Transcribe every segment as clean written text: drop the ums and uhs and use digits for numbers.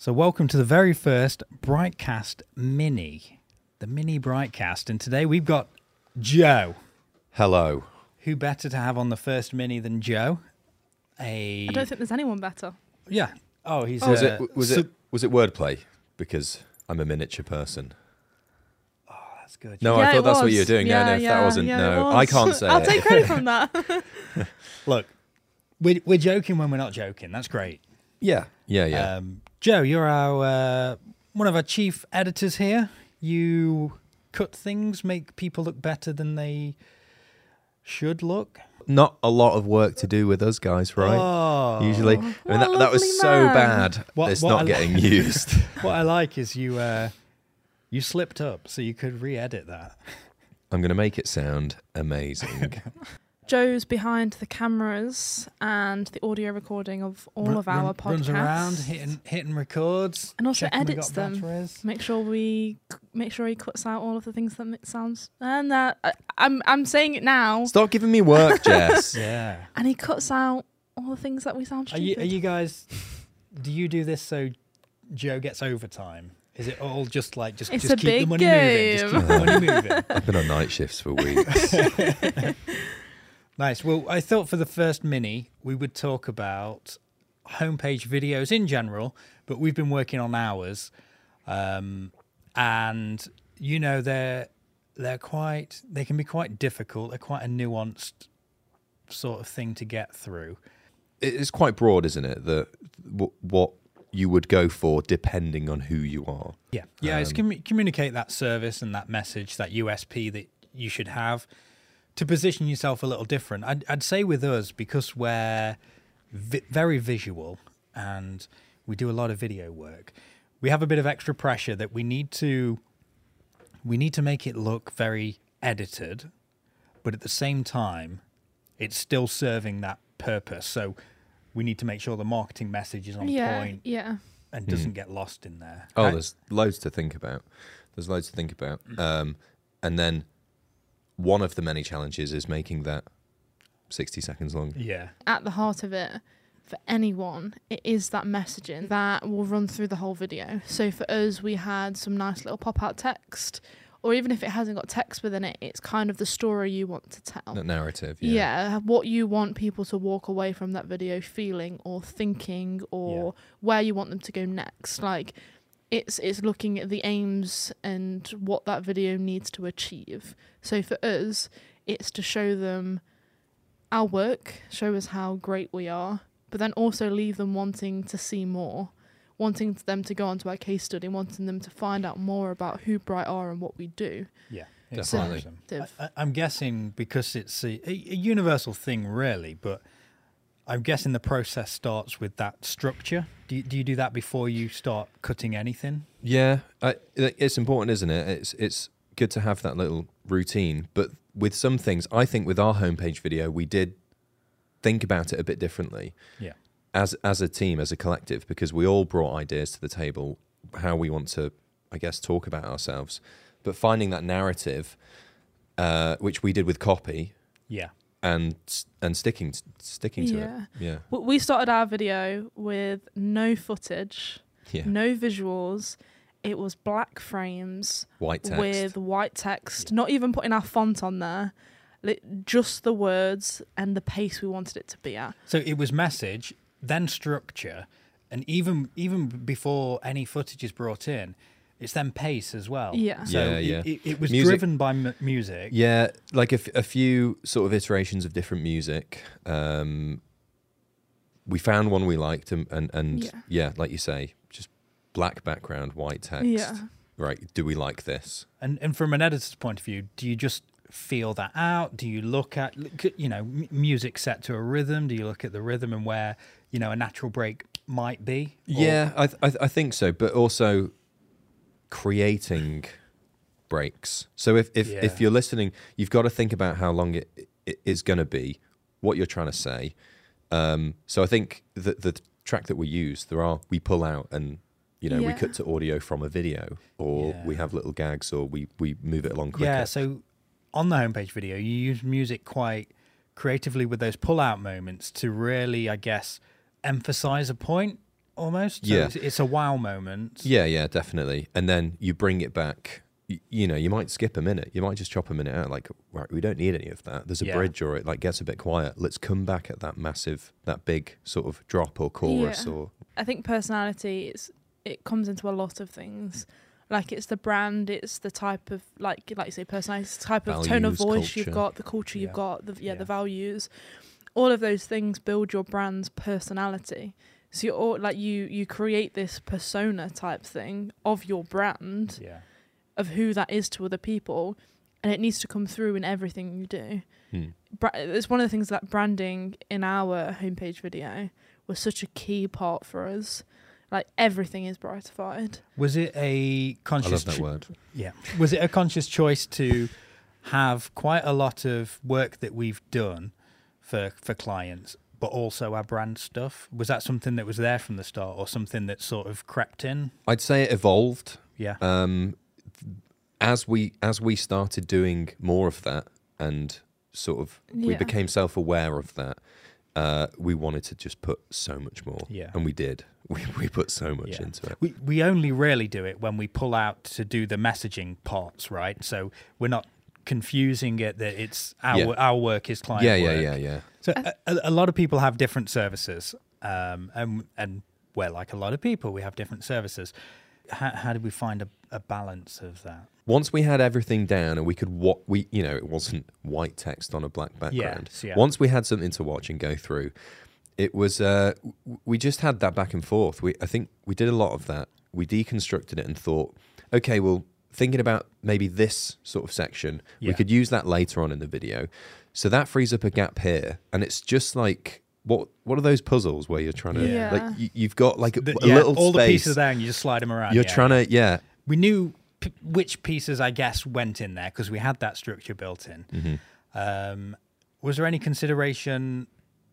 So welcome to the very first Brightcast Mini, the Mini Brightcast. And today we've got Joe. Hello. Who better to have on the first Mini than Joe? I don't think there's anyone better. Yeah. Oh, he's... Was it wordplay? Because I'm a miniature person. Oh, that's good. No, Yeah, I thought that's what was. you were doing. Yeah, no, that wasn't. yeah, No, it was. I can't say I'll it. take credit from that. Look, we're joking when we're not joking. That's great. Yeah. Joe, you're our one of our chief editors here. You cut things, make people look better than they should look. Not a lot of work to do with us guys, right? Oh. Usually. I mean, that was so bad. It's not getting used. What I like is you slipped up, so you could re-edit that. I'm going to make it sound amazing. Joe's behind the cameras and the audio recording of all of our podcasts. Runs around, hitting records, and also checking we edits got them. batteries. Make sure he cuts out all of the things that make sounds. And I'm saying it now. Stop giving me work, Jess. Yeah. And he cuts out all the things that we sound stupid. Are you guys? Do you do this so Joe gets overtime? Is it all just It's just a keep big the money moving? Just keep the money moving. I've been on night shifts for weeks. Nice. Well, I thought for the first mini we would talk about homepage videos in general, but we've been working on ours, and you know they can be quite difficult. They're quite a nuanced sort of thing to get through. It's quite broad, isn't it? What you would go for depending on who you are. Yeah. It's communicate that service and that message, that USP that you should have to position yourself a little different. I'd say with us, because we're very visual and we do a lot of video work, we have a bit of extra pressure that we need to make it look very edited, but at the same time, it's still serving that purpose. So we need to make sure the marketing message is on point. Yeah. And doesn't get lost in there. Oh, there's loads to think about. And then one of the many challenges is making that 60 seconds long. Yeah. At the heart of it, for anyone, it is that messaging that will run through the whole video. So for us, we had some nice little pop-out text, or even if it hasn't got text within it, it's kind of the story you want to tell. That narrative, Yeah, what you want people to walk away from that video feeling or thinking, or where you want them to go next. Like, it's looking at the aims and what that video needs to achieve. So for us, it's to show them our work, show us how great we are, but then also leave them wanting to see more, wanting them to go onto our case study, wanting them to find out more about who Bright are and what we do. Yeah, definitely. I'm guessing because it's a universal thing, really, but I'm guessing the process starts with that structure. Do you do that before you start cutting anything? Yeah, it's important, isn't it? It's good to have that little routine. But with some things, I think with our homepage video, we did think about it a bit differently. Yeah. As a team, as a collective, because we all brought ideas to the table, how we want to, I guess, talk about ourselves. But finding that narrative, which we did with copy. Yeah. And sticking to it. Yeah. We started our video with no footage, no visuals. It was black frames, white text with white text, not even putting our font on there, just the words and the pace we wanted it to be at. So it was message, then structure, and even before any footage is brought in, it's then pace as well. Yeah. So it was driven by music. Yeah, like a few sort of iterations of different music. We found one we liked, and like you say, just black background, white text. Yeah. Right, do we like this? And from an editor's point of view, do you just feel that out? Do you look at, music set to a rhythm? Do you look at the rhythm and where, a natural break might be? Yeah, I think so, but also creating breaks. So if you're listening, you've got to think about how long it is going to be, what you're trying to say. So I think the track that we use, we pull out and we cut to audio from a video, or we have little gags, or we move it along quicker. Yeah, so on the homepage video, you use music quite creatively with those pull-out moments to really, I guess, emphasize a point. almost. So Yeah. it's a wow moment. Yeah, definitely. And then you bring it back. You know, you might skip a minute. You might just chop a minute out. Like, right, we don't need any of that. There's a bridge, or it like gets a bit quiet. Let's come back at that big sort of drop or chorus. Yeah. Or I think personality it comes into a lot of things. Like it's the brand, it's the type of like you say, personality, it's the type of tone of Values, voice you've culture. got, the culture you've got, the values. All of those things build your brand's personality. So you're all, like you create this persona type thing of your brand, of who that is to other people, and it needs to come through in everything you do. It's one of the things that branding in our homepage video was such a key part for us. Like everything is brightified. Was it a conscious? I love that word. Yeah. Was it a conscious choice to have quite a lot of work that we've done for clients, but also our brand stuff? Was that something that was there from the start, or something that sort of crept in? I'd say it evolved. Yeah. As we started doing more of that, and sort of we became self-aware of that, we wanted to just put so much more. Yeah. And we did. We put so much into it. We only really do it when we pull out to do the messaging parts, right? So we're not confusing it that it's our work is client work. Yeah. So a lot of people have different services, and we're like a lot of people. We have different services. How did we find a balance of that? Once we had everything down and we could it wasn't white text on a black background. Yeah. Once we had something to watch and go through, it was we just had that back and forth. I think we did a lot of that. We deconstructed it and thought, okay, well, thinking about maybe this sort of section, we could use that later on in the video. So that frees up a gap here, and it's just like what are those puzzles where you're trying to like you've got like a little all space. The pieces there, and you just slide them around. You're trying to We knew which pieces, I guess, went in there because we had that structure built in. Mm-hmm. Was there any consideration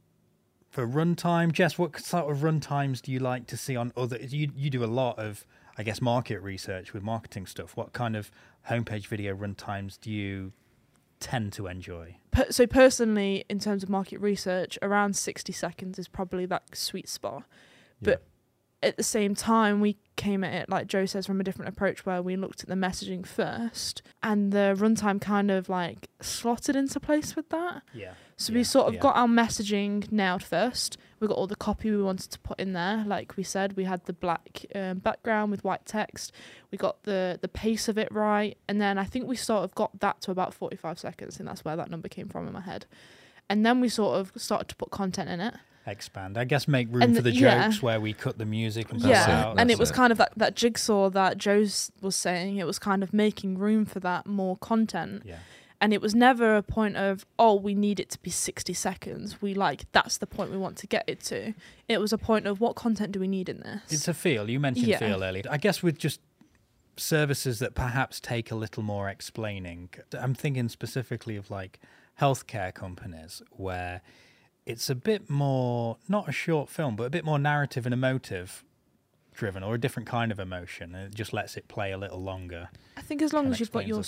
for runtime? Jess, what sort of runtimes do you like to see on other? You do a lot of, I guess, market research with marketing stuff. What kind of homepage video runtimes do you tend to enjoy? So personally, in terms of market research, around 60 seconds is probably that sweet spot. But at the same time, we came at it, like Joe says, from a different approach where we looked at the messaging first, and the runtime kind of like slotted into place with that. So we sort of got our messaging nailed first. We got all the copy we wanted to put in there. Like we said, we had the black background with white text. We got the pace of it right. And then I think we sort of got that to about 45 seconds. And that's where that number came from in my head. And then we sort of started to put content in it. Expand. I guess make room for the jokes where we cut the music and out. And it was kind of that jigsaw that Joe was saying. It was kind of making room for that more content. And it was never a point of, we need it to be 60 seconds. That's the point we want to get it to. It was a point of, what content do we need in this? It's a feel. You mentioned feel earlier. I guess with just services that perhaps take a little more explaining. I'm thinking specifically of like healthcare companies where it's a bit more, not a short film, but a bit more narrative and emotive driven, or a different kind of emotion, and it just lets it play a little longer. I think as long as you've got your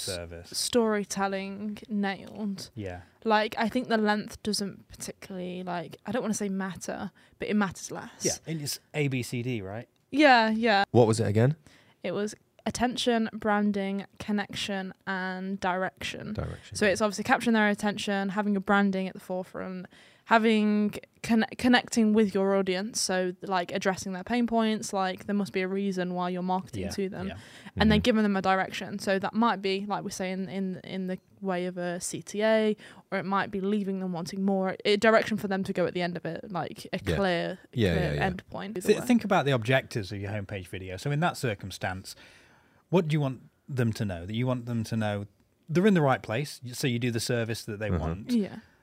storytelling nailed. Like, I think the length doesn't particularly, like, I don't want to say matter, but it matters less. And it's ABCD, right? Yeah. What was it again? It was attention, branding, connection, and direction. So it's obviously capturing their attention, having your branding at the forefront, having connecting with your audience, so like addressing their pain points, like there must be a reason why you're marketing to them, and then giving them a direction. So that might be, like we say, in the way of a CTA, or it might be leaving them wanting more, a direction for them to go at the end of it, like a clear end point. Think about the objectives of your homepage video. So in that circumstance, what do you want them to know? That you want them to know they're in the right place, so you do the service that they want.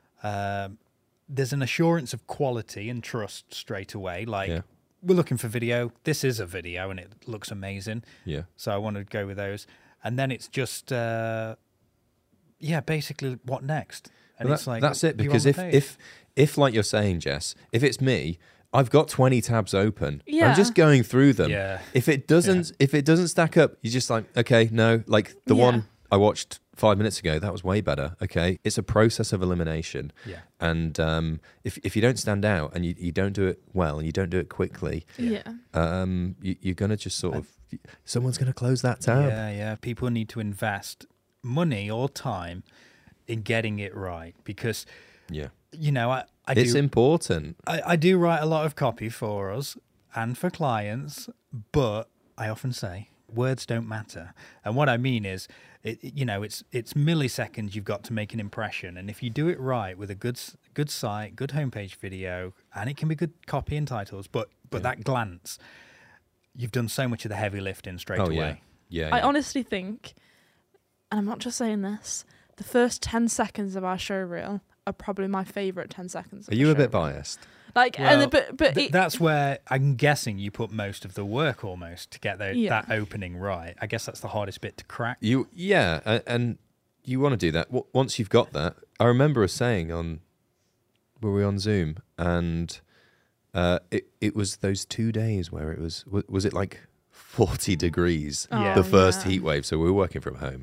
There's an assurance of quality and trust straight away. Like, we're looking for video. This is a video, and it looks amazing. So I want to go with those. And then it's just, basically, what next? And it's like, that's it. Because if like you're saying, Jess, if it's me, I've got 20 tabs open. I'm just going through them. If it doesn't stack up, you're just like, okay, no. Like the one I watched 5 minutes ago, that was way better. Okay, it's a process of elimination. Yeah. And if you don't stand out and you don't do it well and you don't do it quickly, you're going to just sort of, someone's going to close that tab. Yeah. People need to invest money or time in getting it right because, you know, it's important. I do write a lot of copy for us and for clients, but I often say words don't matter. And what I mean is, it's milliseconds you've got to make an impression. And if you do it right with a good site, good homepage video, and it can be good copy and titles, but that glance, you've done so much of the heavy lifting straight away. Yeah. I honestly think, and I'm not just saying this, the first 10 seconds of our show reel are probably my favourite 10 seconds. Are you a bit biased? Like, well, but that's where I'm guessing you put most of the work almost to get that opening right. I guess that's the hardest bit to crack. And you want to do that. Once you've got that, I remember us saying were we on Zoom, and it was those 2 days where it was it like 40 degrees, the first heat wave. So we were working from home,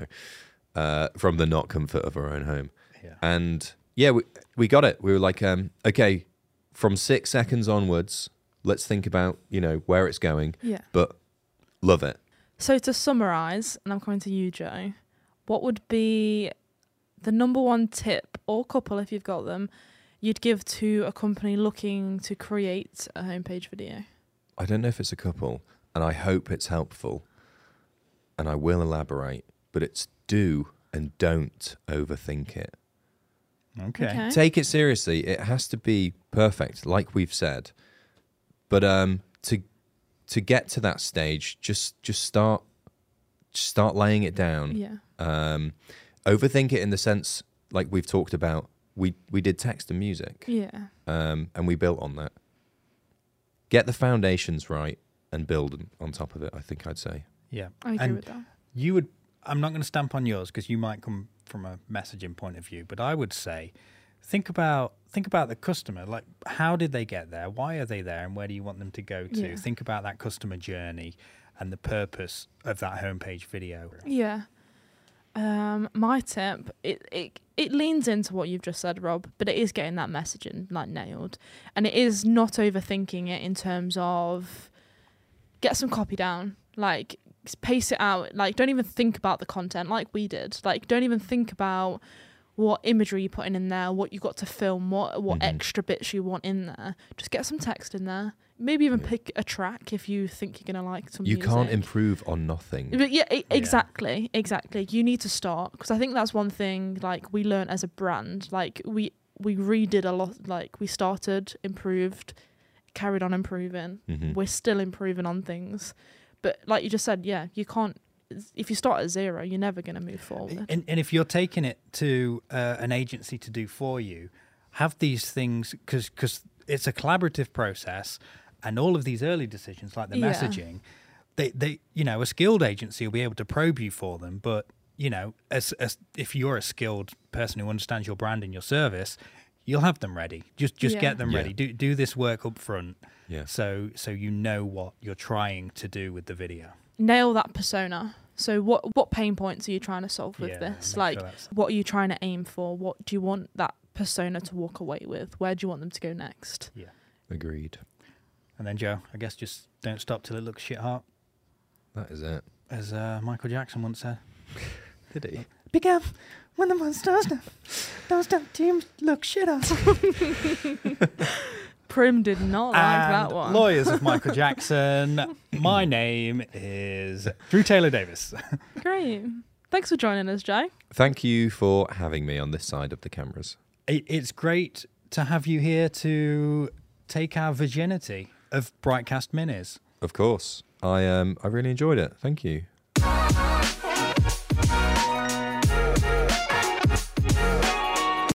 from the not comfort of our own home. Yeah. And we got it. We were like, okay, from 6 seconds onwards, let's think about, where it's going. Yeah. But love it. So to summarise, and I'm coming to you, Joe, what would be the number one tip, or couple if you've got them, you'd give to a company looking to create a homepage video? I don't know if it's a couple, and I hope it's helpful, and I will elaborate, but it's do and don't overthink it. Okay. Take it seriously. It has to be perfect, like we've said. But to get to that stage, just start laying it down. Yeah. Overthink it in the sense, like we've talked about. We did text and music. Yeah. And we built on that. Get the foundations right and build on top of it, I think I'd say. Yeah. I agree with that. I'm not going to stamp on yours because you might come from a messaging point of view, but I would say think about the customer. Like, how did they get there? Why are they there? And where do you want them to go to? Yeah. Think about that customer journey and the purpose of that homepage video. Yeah. My tip, it leans into what you've just said, Rob, but it is getting that messaging nailed. And it is not overthinking it in terms of get some copy down, pace it out, don't even think about the content like we did. Don't even think about what imagery you're putting in there, what you've got to film, what extra bits you want in there. Just get some text in there. Maybe even pick a track if you think you're going to like some music. You can't improve on nothing. But exactly. You need to start, because I think that's one thing we learned as a brand. We redid a lot. We started, improved, carried on improving. Mm-hmm. We're still improving on things. But like you just said, you can't, if you start at zero, you're never going to move forward. And if you're taking it to an agency to do for you, have these things, because it's a collaborative process, and all of these early decisions, like the messaging, they a skilled agency will be able to probe you for them. But, as if you're a skilled person who understands your brand and your service, you'll have them ready. Just get them ready. Do this work up front. Yeah. So you know what you're trying to do with the video. Nail that persona. So what pain points are you trying to solve with this? What are you trying to aim for? What do you want that persona to walk away with? Where do you want them to go next? Yeah. Agreed. And then, Joe, I guess just don't stop till it looks shit hot. That is it. As Michael Jackson once said. Did he? Pick up when the monsters don't stop teams look shit hot. Prim did not like that one. Lawyers of Michael Jackson. My name is Drew Taylor Davis. Great. Thanks for joining us, Joe. Thank you for having me on this side of the cameras. It's great to have you here to take our virginity of Brightcast Minis. Of course. I really enjoyed it. Thank you.